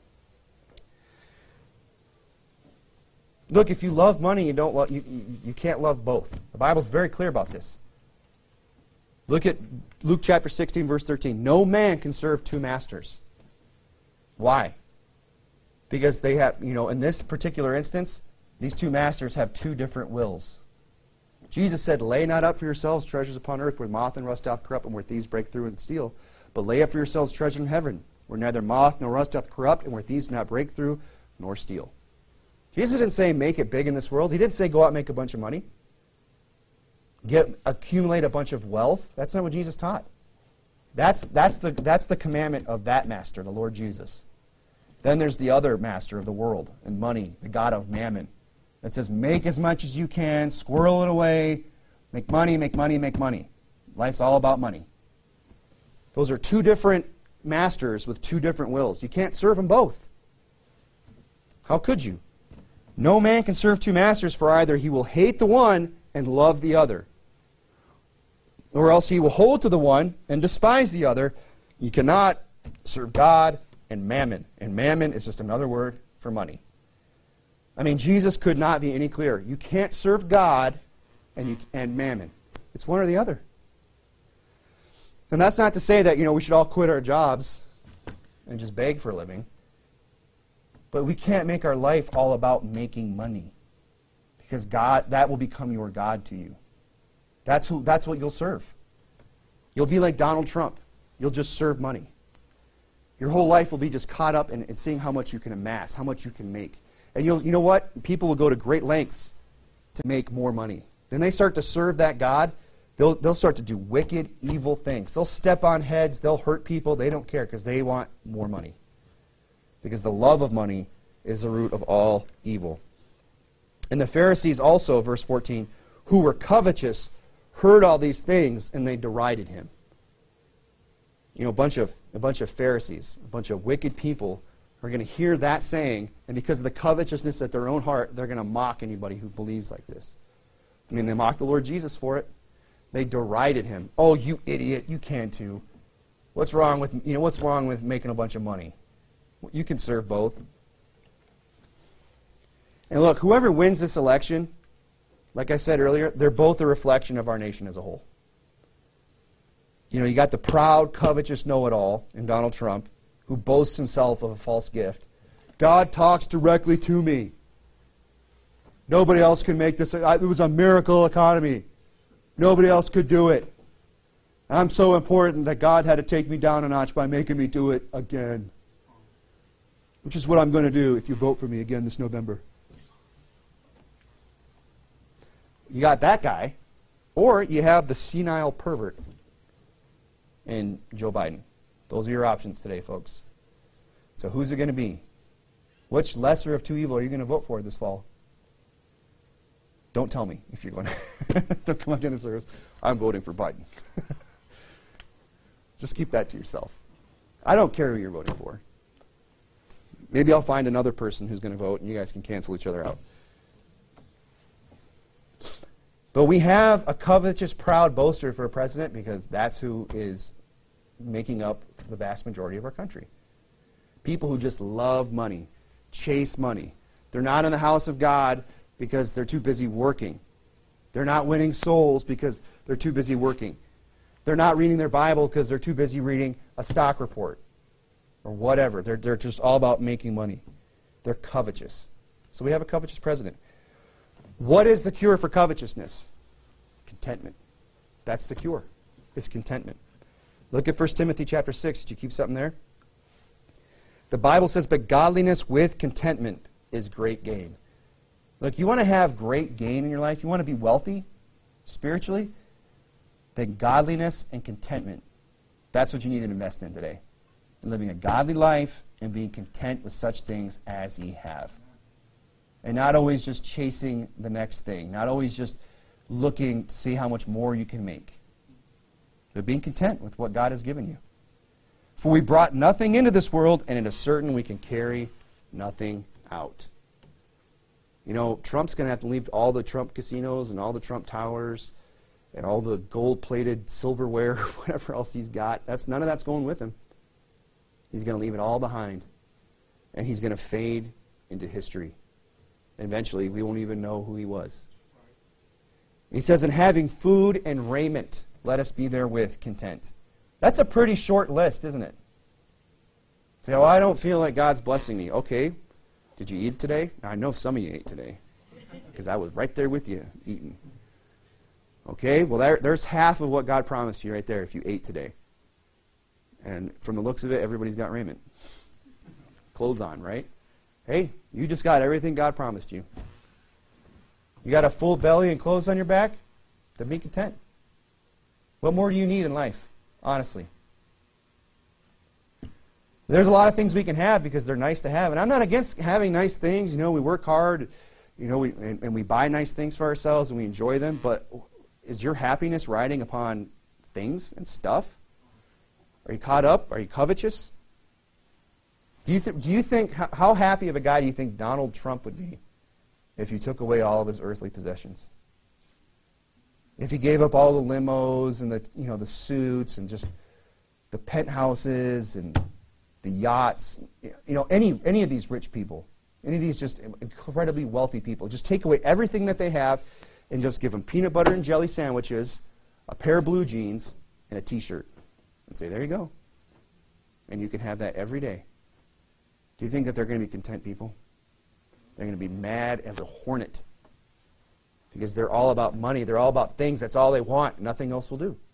Speaker 1: Look, if you love money, you don't love, you, you, you can't love both. The Bible's very clear about this. Look at Luke chapter sixteen, verse thirteen. No man can serve two masters. Why? Because they have, you know, in this particular instance, these two masters have two different wills. Jesus said, lay not up for yourselves treasures upon earth where moth and rust doth corrupt and where thieves break through and steal, but lay up for yourselves treasure in heaven where neither moth nor rust doth corrupt and where thieves do not break through nor steal. Jesus didn't say make it big in this world. He didn't say go out and make a bunch of money. Get accumulate a bunch of wealth. That's not what Jesus taught. That's, that's, the, that's the commandment of that master, the Lord Jesus. Then there's the other master of the world and money, the god of mammon, that says make as much as you can, squirrel it away, make money, make money, make money. Life's all about money. Those are two different masters with two different wills. You can't serve them both. How could you? No man can serve two masters, for either he will hate the one and love the other, or else he will hold to the one and despise the other. You cannot serve God and mammon. And mammon is just another word for money. I mean, Jesus could not be any clearer. You can't serve God and, you, and mammon. It's one or the other. And that's not to say that, you know, we should all quit our jobs and just beg for a living. But we can't make our life all about making money. Because God, that will become your God to you. That's who. That's what you'll serve. You'll be like Donald Trump. You'll just serve money. Your whole life will be just caught up in, in seeing how much you can amass, how much you can make. And you'll, you know what? People will go to great lengths to make more money. Then they start to serve that God. They'll, they'll start to do wicked, evil things. They'll step on heads. They'll hurt people. They don't care because they want more money. Because the love of money is the root of all evil. And the Pharisees also, verse fourteen, who were covetous, heard all these things, and they derided him. You know, a bunch of a bunch of Pharisees, a bunch of wicked people are going to hear that saying, and because of the covetousness at their own heart, they're going to mock anybody who believes like this. I mean, they mocked the Lord Jesus for it. They derided him. Oh, you idiot, you can too. What's wrong with, you know, what's wrong with making a bunch of money? You can serve both. And look, whoever wins this election, like I said earlier, they're both a reflection of our nation as a whole. You know, you got the proud, covetous know-it-all in Donald Trump, who boasts himself of a false gift. God talks directly to me. Nobody else can make this. It was a miracle economy. Nobody else could do it. I'm so important that God had to take me down a notch by making me do it again. Which is what I'm going to do if you vote for me again this November. You got that guy. Or you have the senile pervert in Joe Biden. Those are your options today, folks. So who's it going to be? Which lesser of two evil are you going to vote for this fall? Don't tell me if you're going to. Don't come up to the service. I'm voting for Biden. Just keep that to yourself. I don't care who you're voting for. Maybe I'll find another person who's going to vote, and you guys can cancel each other out. But we have a covetous, proud boaster for a president because that's who is making up the vast majority of our country. People who just love money, chase money. They're not in the house of God because they're too busy working. They're not winning souls because they're too busy working. They're not reading their Bible because they're too busy reading a stock report or whatever. They're, they're just all about making money. They're covetous. So we have a covetous president. What is the cure for covetousness? Contentment. That's the cure. It's contentment. Look at First Timothy chapter six. Did you keep something there? The Bible says, but godliness with contentment is great gain. Look, you want to have great gain in your life? You want to be wealthy spiritually? Then godliness and contentment, that's what you need to invest in today. In living a godly life and being content with such things as ye have. And not always just chasing the next thing. Not always just looking to see how much more you can make. But being content with what God has given you. For we brought nothing into this world, and it is certain we can carry nothing out. You know, Trump's going to have to leave all the Trump casinos and all the Trump towers and all the gold-plated silverware, whatever else he's got. That's none of that's going with him. He's going to leave it all behind. And he's going to fade into history. Eventually, we won't even know who he was. He says, in having food and raiment, let us be therewith content. That's a pretty short list, isn't it? Say, oh, I don't feel like God's blessing me. Okay, did you eat today? I know some of you ate today because I was right there with you eating. Okay, well, there, there's half of what God promised you right there if you ate today. And from the looks of it, everybody's got raiment. Clothes on, right? Hey, you just got everything God promised you. You got a full belly and clothes on your back? Then be content. What more do you need in life, honestly? There's a lot of things we can have because they're nice to have. And I'm not against having nice things. You know, we work hard, you know, we, and, and we buy nice things for ourselves and we enjoy them. But is your happiness riding upon things and stuff? Are you caught up? Are you covetous? Do you, th- do you think, how, how happy of a guy do you think Donald Trump would be if you took away all of his earthly possessions? If he gave up all the limos and the, you know, the suits and just the penthouses and the yachts, you know, any any of these rich people, any of these just incredibly wealthy people, just take away everything that they have and just give them peanut butter and jelly sandwiches, a pair of blue jeans, and a T-shirt. And say, there you go. And you can have that every day. Do you think that they're going to be content people? They're going to be mad as a hornet because they're all about money. They're all about things. That's all they want. Nothing else will do.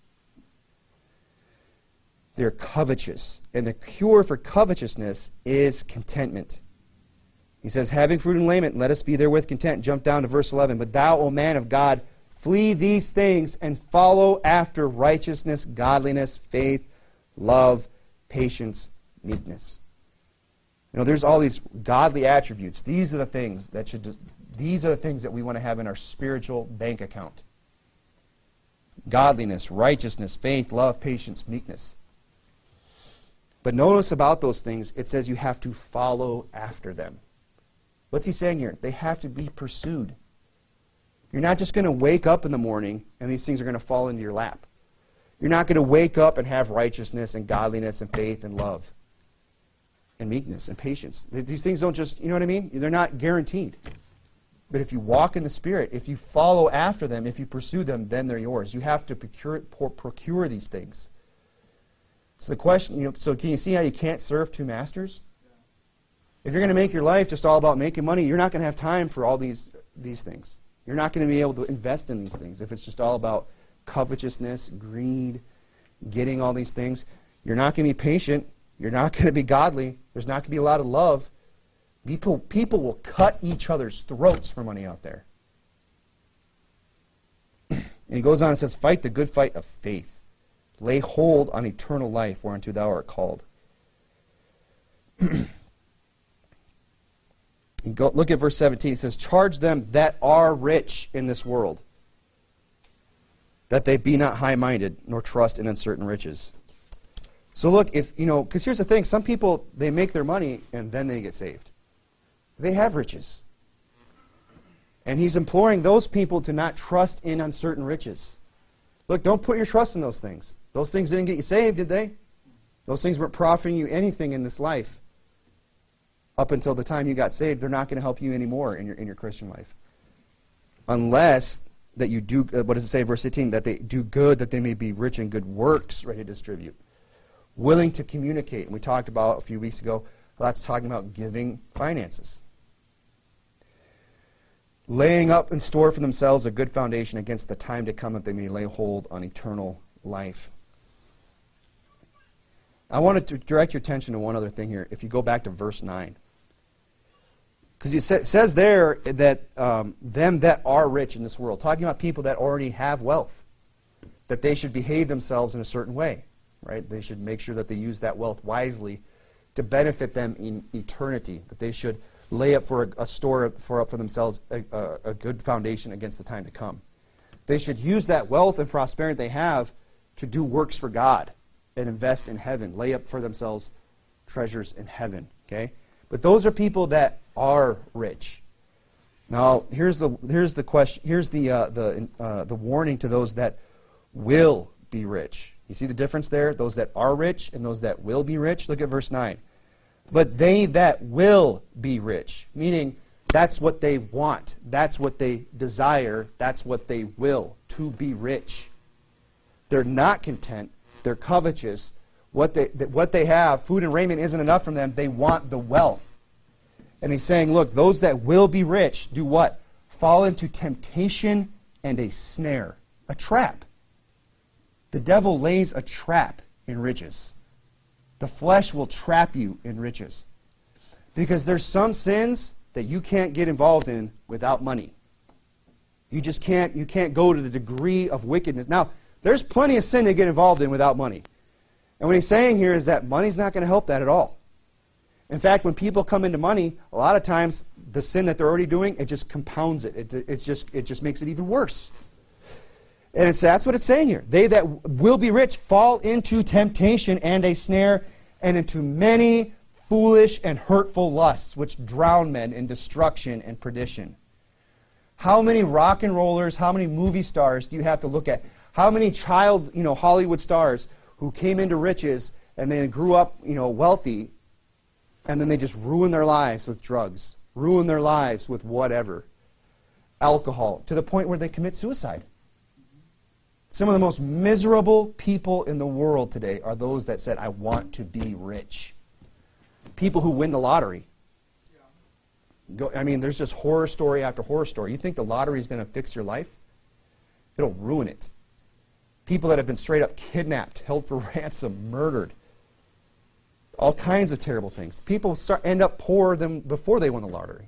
Speaker 1: They're covetous. And the cure for covetousness is contentment. He says, having food and raiment, let us be therewith content. Jump down to verse eleven. But thou, O man of God, flee these things and follow after righteousness, godliness, faith, love, patience, meekness. You know, there's all these godly attributes. These are the things that should just, these are the things that we want to have in our spiritual bank account. Godliness, righteousness, faith, love, patience, meekness. But notice about those things, it says you have to follow after them. What's he saying here? They have to be pursued. You're not just going to wake up in the morning and these things are going to fall into your lap. You're not going to wake up and have righteousness and godliness and faith and love and meekness and patience. These things don't just, you know what I mean? They're not guaranteed. But if you walk in the Spirit, if you follow after them, if you pursue them, then they're yours. You have to procure, procure these things. So the question, you know, so can you see how you can't serve two masters? If you're going to make your life just all about making money, you're not going to have time for all these these things. You're not going to be able to invest in these things. If it's just all about covetousness, greed, getting all these things, you're not going to be patient. You're not going to be godly. There's not going to be a lot of love. People, people will cut each other's throats for money out there. And he goes on and says, fight the good fight of faith. Lay hold on eternal life whereunto thou art called. You go, look at verse seventeen. It says, charge them that are rich in this world, that they be not high-minded, nor trust in uncertain riches. So look, if you know, because here's the thing, some people, they make their money and then they get saved. They have riches. And he's imploring those people to not trust in uncertain riches. Look, don't put your trust in those things. Those things didn't get you saved, did they? Those things weren't profiting you anything in this life. Up until the time you got saved, they're not going to help you anymore in your in your Christian life. Unless that you do, uh, what does it say, verse eighteen? That they do good, that they may be rich in good works, ready to distribute. Willing to communicate. And we talked about a few weeks ago, that's talking about giving finances. Laying up in store for themselves a good foundation against the time to come, that they may lay hold on eternal life. I wanted to direct your attention to one other thing here. If you go back to verse nine. Because it sa- says there that um, them that are rich in this world, talking about people that already have wealth, that they should behave themselves in a certain way, right? They should make sure that they use that wealth wisely to benefit them in eternity, that they should lay up for a, a store for up for themselves a, a, a good foundation against the time to come. They should use that wealth and prosperity they have to do works for God and invest in heaven, lay up for themselves treasures in heaven, okay? But those are people that are rich. Now, here's the here's the question. Here's the uh, the uh, the warning to those that will be rich. You see the difference there? Those that are rich and those that will be rich. Look at verse nine. But they that will be rich, meaning that's what they want, that's what they desire, that's what they will, to be rich. They're not content. They're covetous. What they, what they have, food and raiment, isn't enough from them. They want the wealth. And he's saying, look, those that will be rich do what? Fall into temptation and a snare, a trap. The devil lays a trap in riches. The flesh will trap you in riches. Because there's some sins that you can't get involved in without money. You just can't, you can't go to the degree of wickedness. Now, there's plenty of sin to get involved in without money. And what he's saying here is that money's not going to help that at all. In fact, when people come into money, a lot of times the sin that they're already doing, it just compounds it. It, it's just, it just makes it even worse. And it's, that's what it's saying here. They that will be rich fall into temptation and a snare, and into many foolish and hurtful lusts, which drown men in destruction and perdition. How many rock and rollers, how many movie stars do you have to look at? How many child, you know, Hollywood stars who came into riches and then grew up, you know, wealthy, and then they just ruin their lives with drugs, ruin their lives with whatever, alcohol, to the point where they commit suicide. Some of the most miserable people in the world today are those that said, I want to be rich. People who win the lottery. Go, I mean, there's just horror story after horror story. You think the lottery is going to fix your life? It'll ruin it. People that have been straight up kidnapped, held for ransom, murdered. All kinds of terrible things. People start, end up poorer than before they won the lottery.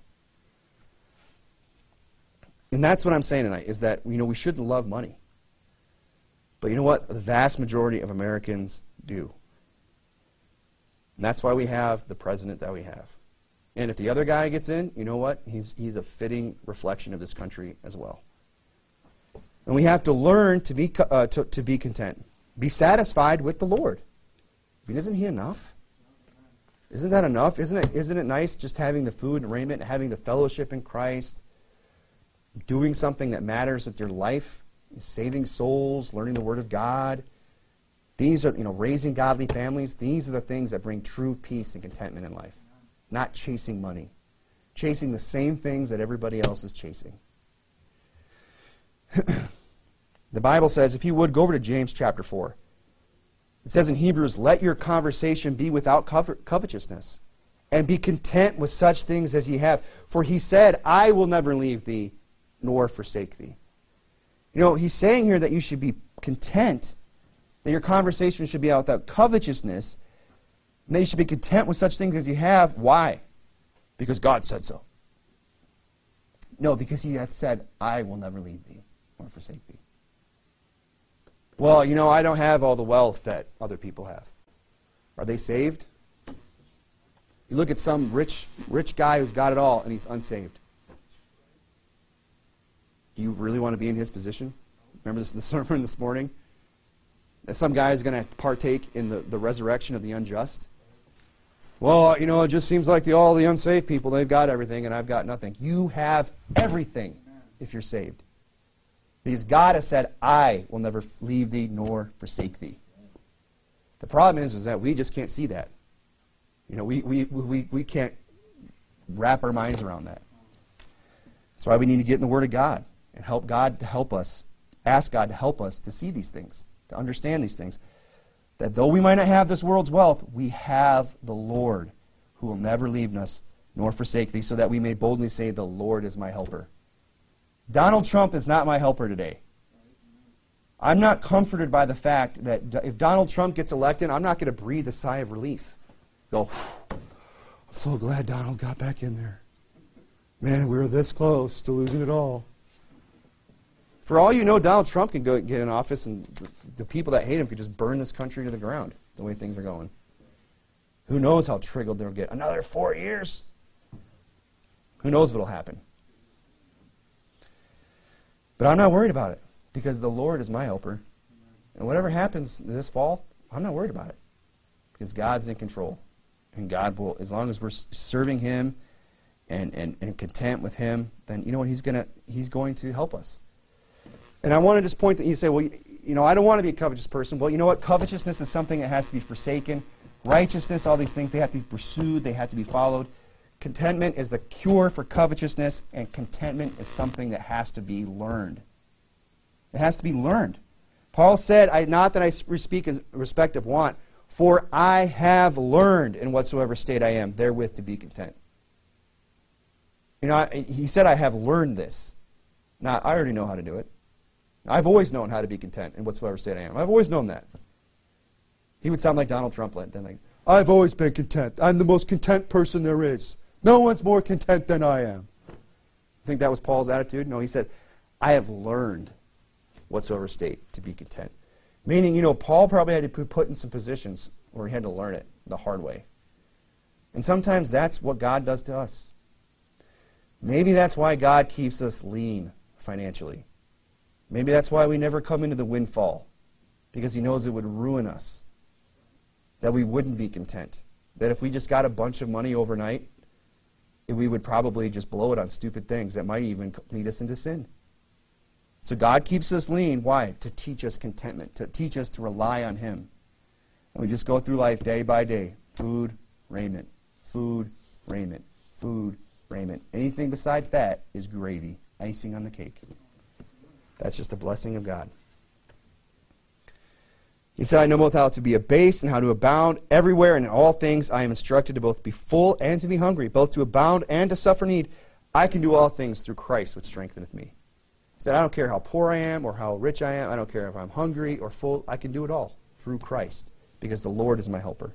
Speaker 1: And that's what I'm saying tonight, is that you know we shouldn't love money. But you know what? The vast majority of Americans do. And that's why we have the president that we have. And if the other guy gets in, you know what? He's, he's a fitting reflection of this country as well. And we have to learn to be, uh, to, to be content. Be satisfied with the Lord. I mean, isn't he enough? Isn't that enough? Isn't it, isn't it nice just having the food and raiment, having the fellowship in Christ, doing something that matters with your life, saving souls, learning the Word of God? These are, you know, raising godly families. These are the things that bring true peace and contentment in life. Not chasing money. Chasing the same things that everybody else is chasing. The Bible says, if you would, go over to James chapter four. It says in Hebrews, let your conversation be without covetousness, and be content with such things as ye have. For he said, I will never leave thee, nor forsake thee. You know, he's saying here that you should be content, that your conversation should be without covetousness, and that you should be content with such things as you have. Why? Because God said so. No, because he hath said, I will never leave thee, nor forsake thee. Well, you know, I don't have all the wealth that other people have. Are they saved? You look at some rich, rich guy who's got it all, and he's unsaved. Do you really want to be in his position? Remember this, the sermon this morning? That some guy is going to partake in the, the resurrection of the unjust? Well, you know, it just seems like the, all the unsaved people, they've got everything, and I've got nothing. You have everything if you're saved. Because God has said, I will never leave thee nor forsake thee. The problem is, is that we just can't see that. You know, we, we, we, we can't wrap our minds around that. That's why we need to get in the Word of God and help God to help us, ask God to help us to see these things, to understand these things. That though we might not have this world's wealth, we have the Lord who will never leave us nor forsake thee, so that we may boldly say, the Lord is my helper. Donald Trump is not my helper today. I'm not comforted by the fact that if Donald Trump gets elected, I'm not going to breathe a sigh of relief. Go, I'm so glad Donald got back in there. Man, we were this close to losing it all. For all you know, Donald Trump can go get in office, and the, the people that hate him could just burn this country to the ground, the way things are going. Who knows how triggered they'll get? Another four years? Who knows what will happen? But I'm not worried about it, because the Lord is my helper. And whatever happens this fall, I'm not worried about it, because God's in control. And God will, as long as we're serving Him and, and, and content with Him, then you know what? He's gonna He's going to help us. And I want to just point that you say, well, you know, I don't want to be a covetous person. Well, you know what? Covetousness is something that has to be forsaken. Righteousness, all these things, they have to be pursued. They have to be followed. Contentment is the cure for covetousness, and contentment is something that has to be learned. It has to be learned. Paul said, I, not that I speak in respect of want, for I have learned in whatsoever state I am, therewith to be content. You know, I, he said, I have learned this. Now, I already know how to do it. I've always known how to be content in whatsoever state I am. I've always known that. He would sound like Donald Trump then. Like, I've always been content. I'm the most content person there is. No one's more content than I am. I think that was Paul's attitude. No, he said, I have learned whatsoever state to be content. Meaning, you know, Paul probably had to be put in some positions where he had to learn it the hard way. And sometimes that's what God does to us. Maybe that's why God keeps us lean financially. Maybe that's why we never come into the windfall, because He knows it would ruin us, that we wouldn't be content, that if we just got a bunch of money overnight, we would probably just blow it on stupid things that might even lead us into sin. So God keeps us lean. Why? To teach us contentment, to teach us to rely on Him. And we just go through life day by day. Food, raiment, food, raiment, food, raiment. Anything besides that is gravy, icing on the cake. That's just a blessing of God. He said, I know both how to be abased and how to abound. Everywhere and in all things I am instructed to both be full and to be hungry, both to abound and to suffer need. I can do all things through Christ, which strengtheneth me. He said, I don't care how poor I am or how rich I am. I don't care if I'm hungry or full. I can do it all through Christ because the Lord is my helper.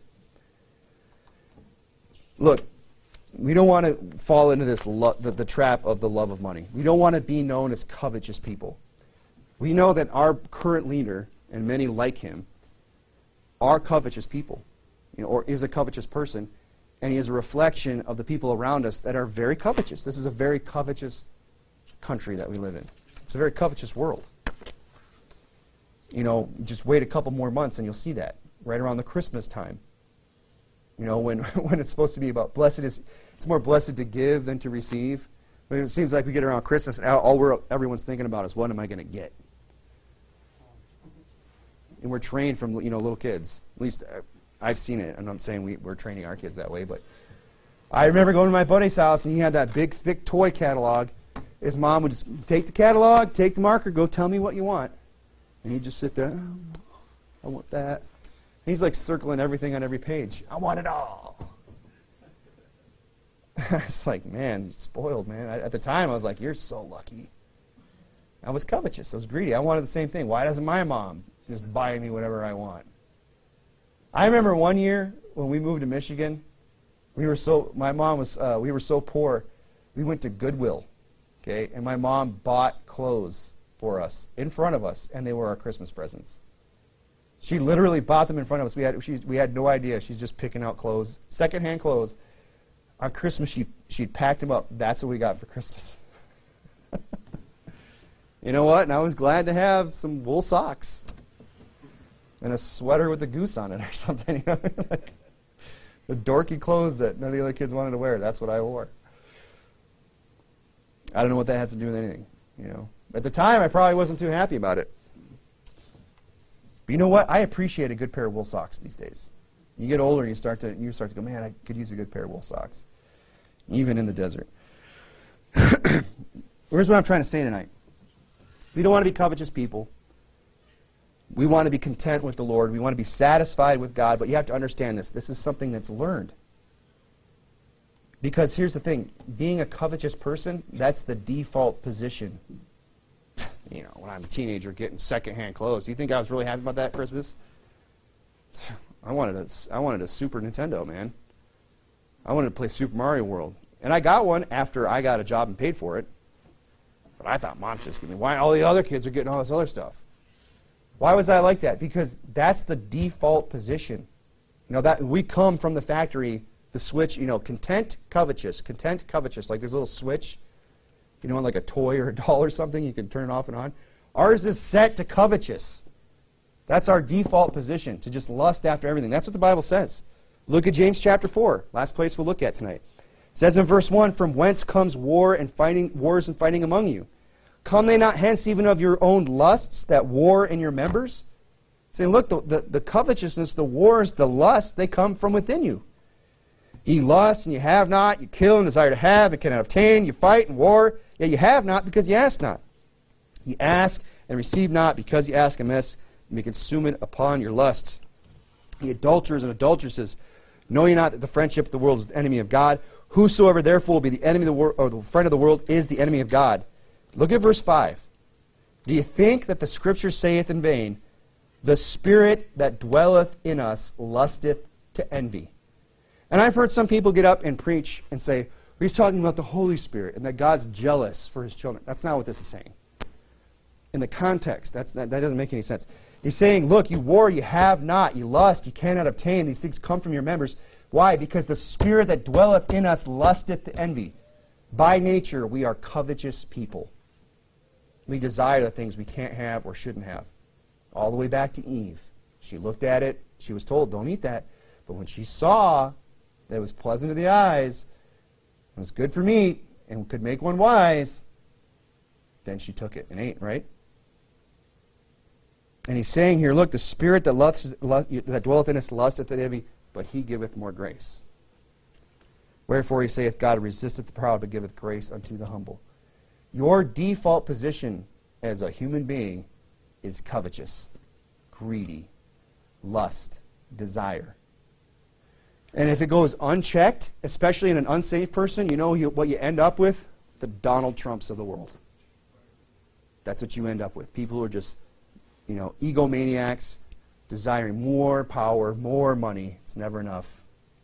Speaker 1: Look, we don't want to fall into this lo- the, the trap of the love of money. We don't want to be known as covetous people. We know that our current leader, and many like him, are covetous people, you know, or is a covetous person, and he is a reflection of the people around us that are very covetous. This is a very covetous country that we live in. It's a very covetous world. You know, just wait a couple more months and you'll see that, right around the Christmas time. You know, when, when it's supposed to be about blessed is, it's more blessed to give than to receive. I mean, it seems like we get around Christmas and all we're, everyone's thinking about is, what am I going to get? And we're trained from, you know, little kids. At least uh, I've seen it. I'm not saying we, we're training our kids that way, but I remember going to my buddy's house, and he had that big, thick toy catalog. His mom would just take the catalog, take the marker, go tell me what you want. And he'd just sit there, oh, I want that. And he's like circling everything on every page. I want it all. It's like, man, spoiled, man. I, at the time, I was like, you're so lucky. I was covetous. I was greedy. I wanted the same thing. Why doesn't my mom just buy me whatever I want? I remember one year when we moved to Michigan, we were so, my mom was, uh, we were so poor, we went to Goodwill, okay, and my mom bought clothes for us in front of us, and they were our Christmas presents. She literally bought them in front of us. We had, she, we had no idea. She's just picking out clothes, secondhand clothes. On Christmas, she, she'd packed them up. That's what we got for Christmas. You know what? And I was glad to have some wool socks and a sweater with a goose on it or something. You know? The dorky clothes that none of the other kids wanted to wear. That's what I wore. I don't know what that has to do with anything. You know, at the time, I probably wasn't too happy about it. But you know what? I appreciate a good pair of wool socks these days. You get older, and you start to you start to go, man, I could use a good pair of wool socks, even in the desert. Here's what I'm trying to say tonight. We don't want to be covetous people. We want to be content with the Lord. We want to be satisfied with God. But you have to understand this. This is something that's learned. Because here's the thing. Being a covetous person, that's the default position. You know, when I'm a teenager getting secondhand clothes. Do you think I was really happy about that Christmas? I wanted a, I wanted a Super Nintendo, man. I wanted to play Super Mario World. And I got one after I got a job and paid for it. But I thought, Mom's just giving me, why all the other kids are getting all this other stuff? Why was I like that? Because that's the default position. You know, that we come from the factory, the switch, you know, content, covetous, content, covetous. Like there's a little switch, you know, like a toy or a doll or something, you can turn it off and on. Ours is set to covetous. That's our default position, to just lust after everything. That's what the Bible says. Look at James chapter four, last place we'll look at tonight. It says in verse one, from whence comes war and fighting, wars and fighting among you? Come they not hence even of your own lusts that war in your members? Saying, look, the, the, the covetousness, the wars, the lusts, they come from within you. You lust and you have not, you kill and desire to have and cannot obtain, you fight and war, yet you have not because you ask not. You ask and receive not because you ask amiss, and be consumed upon your lusts. The adulterers and adulteresses, know ye not that the friendship of the world is the enemy of God? Whosoever therefore will be the enemy of the world, or the friend of the world, is the enemy of God. Look at verse five. Do you think that the Scripture saith in vain, the Spirit that dwelleth in us lusteth to envy? And I've heard some people get up and preach and say, he's talking about the Holy Spirit and that God's jealous for his children. That's not what this is saying. In the context, that's, that, that doesn't make any sense. He's saying, look, you war, you have not, you lust, you cannot obtain. These things come from your members. Why? Because the Spirit that dwelleth in us lusteth to envy. By nature, we are covetous people. We desire the things we can't have or shouldn't have. All the way back to Eve. She looked at it. She was told, don't eat that. But when she saw that it was pleasant to the eyes, it was good for meat, and could make one wise, then she took it and ate, right? And he's saying here, look, the Spirit that, lust, lust, that dwelleth in us lusteth at envy, but he giveth more grace. Wherefore he saith, God resisteth the proud, but giveth grace unto the humble. Your default position as a human being is covetous, greedy. lust, desire. And if it goes unchecked, especially in an unsaved person, you know you, what you end up with? The Donald Trumps of the world. That's what you end up with. People who are just, you know, egomaniacs, desiring more power, more money. It's never enough.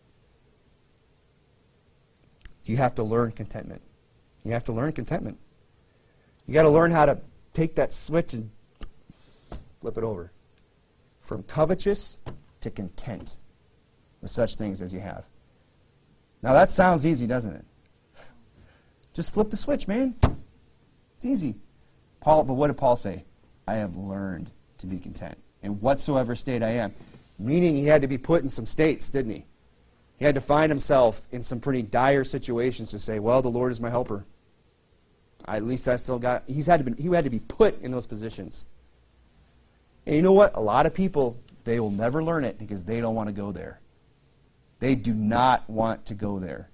Speaker 1: You have to learn contentment. You have to learn contentment. You got to learn how to take that switch and flip it over. From covetous to content with such things as you have. Now that sounds easy, doesn't it? Just flip the switch, man. It's easy. Paul, but what did Paul say? I have learned to be content in whatsoever state I am. Meaning he had to be put in some states, didn't he? He had to find himself in some pretty dire situations to say, well, the Lord is my helper. I, at least I still got, he's had to be, he had to be put in those positions. And you know what? A lot of people, they will never learn it because they don't want to go there. They do not want to go there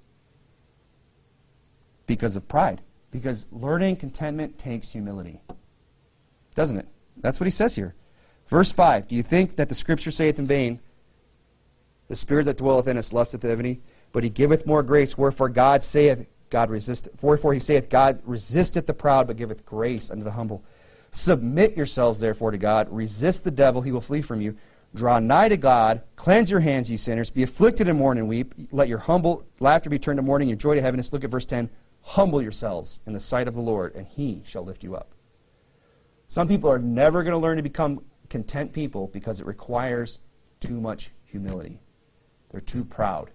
Speaker 1: because of pride. Because learning contentment takes humility. Doesn't it? That's what he says here. Verse five, do you think that the Scripture saith in vain, the Spirit that dwelleth in us lusteth after vanity, but he giveth more grace, wherefore God saith, God resisteth, wherefore he saith, God resisteth the proud, but giveth grace unto the humble. Submit yourselves therefore to God, resist the devil, he will flee from you. Draw nigh to God, cleanse your hands, ye sinners, be afflicted and mourn and weep. Let your humble laughter be turned to mourning, your joy to heaviness. Look at verse ten. Humble yourselves in the sight of the Lord, and he shall lift you up. Some people are never going to learn to become content people because it requires too much humility. They're too proud.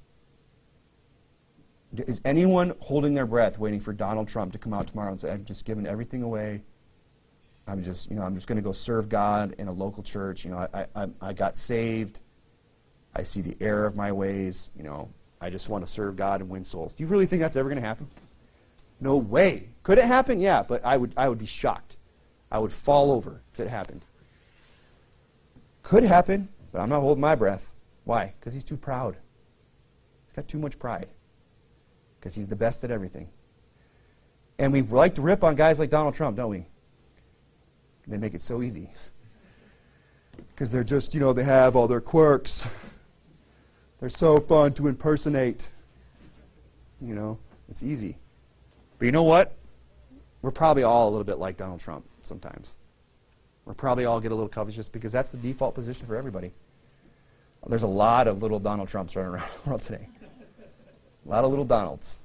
Speaker 1: Is anyone holding their breath waiting for Donald Trump to come out tomorrow and say, I've just given everything away. I'm just, you know, I'm just going to go serve God in a local church. You know, I, I, I got saved. I see the error of my ways. You know, I just want to serve God and win souls. Do you really think that's ever going to happen? No way. Could it happen? Yeah, but I would, I would be shocked. I would fall over if it happened. Could happen, but I'm not holding my breath. Why? Because he's too proud. He's got too much pride. Because he's the best at everything. And we like to rip on guys like Donald Trump, don't we? They make it so easy. Because they're just, you know, they have all their quirks. They're so fun to impersonate. You know, it's easy. But you know what? We're probably all a little bit like Donald Trump sometimes. We're probably all get a little covetous because that's the default position for everybody. There's a lot of little Donald Trumps running around the world today. A lot of little Donalds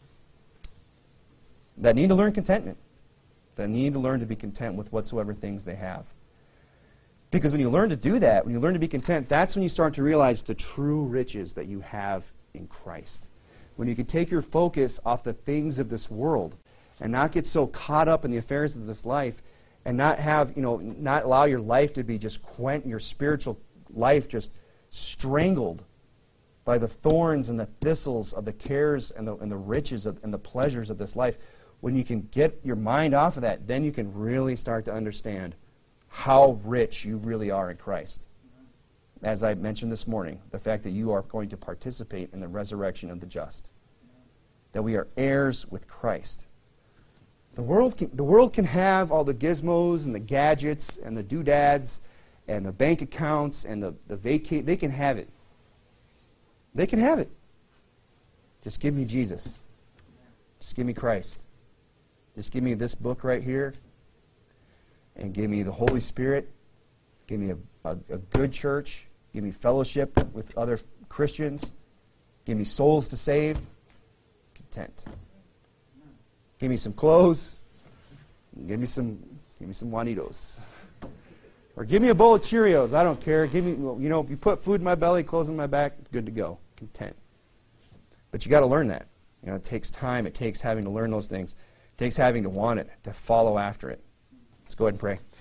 Speaker 1: that need to learn contentment, that need to learn to be content with whatsoever things they have. Because when you learn to do that, when you learn to be content, that's when you start to realize the true riches that you have in Christ. When you can take your focus off the things of this world and not get so caught up in the affairs of this life and not have, you know, not allow your life to be just quent, your spiritual life just strangled by the thorns and the thistles of the cares and the, and the riches of, and the pleasures of this life. When you can get your mind off of that, then you can really start to understand how rich you really are in Christ. As I mentioned this morning, the fact that you are going to participate in the resurrection of the just. That we are heirs with Christ. The world can, the world can have all the gizmos and the gadgets and the doodads and the bank accounts and the, the vacate. They can have it. They can have it. Just give me Jesus. Just give me Christ. Just give me this book right here. And give me the Holy Spirit. Give me a, a, a good church. Give me fellowship with other Christians. Give me souls to save. Content. Give me some clothes. Give me some. Give me some Juanitos. Or give me a bowl of Cheerios. I don't care. Give me. You know, if you put food in my belly, clothes in my back, good to go. Content. But you got to learn that. You know, it takes time. It takes having to learn those things. It takes having to want it, to follow after it. Let's go ahead and pray.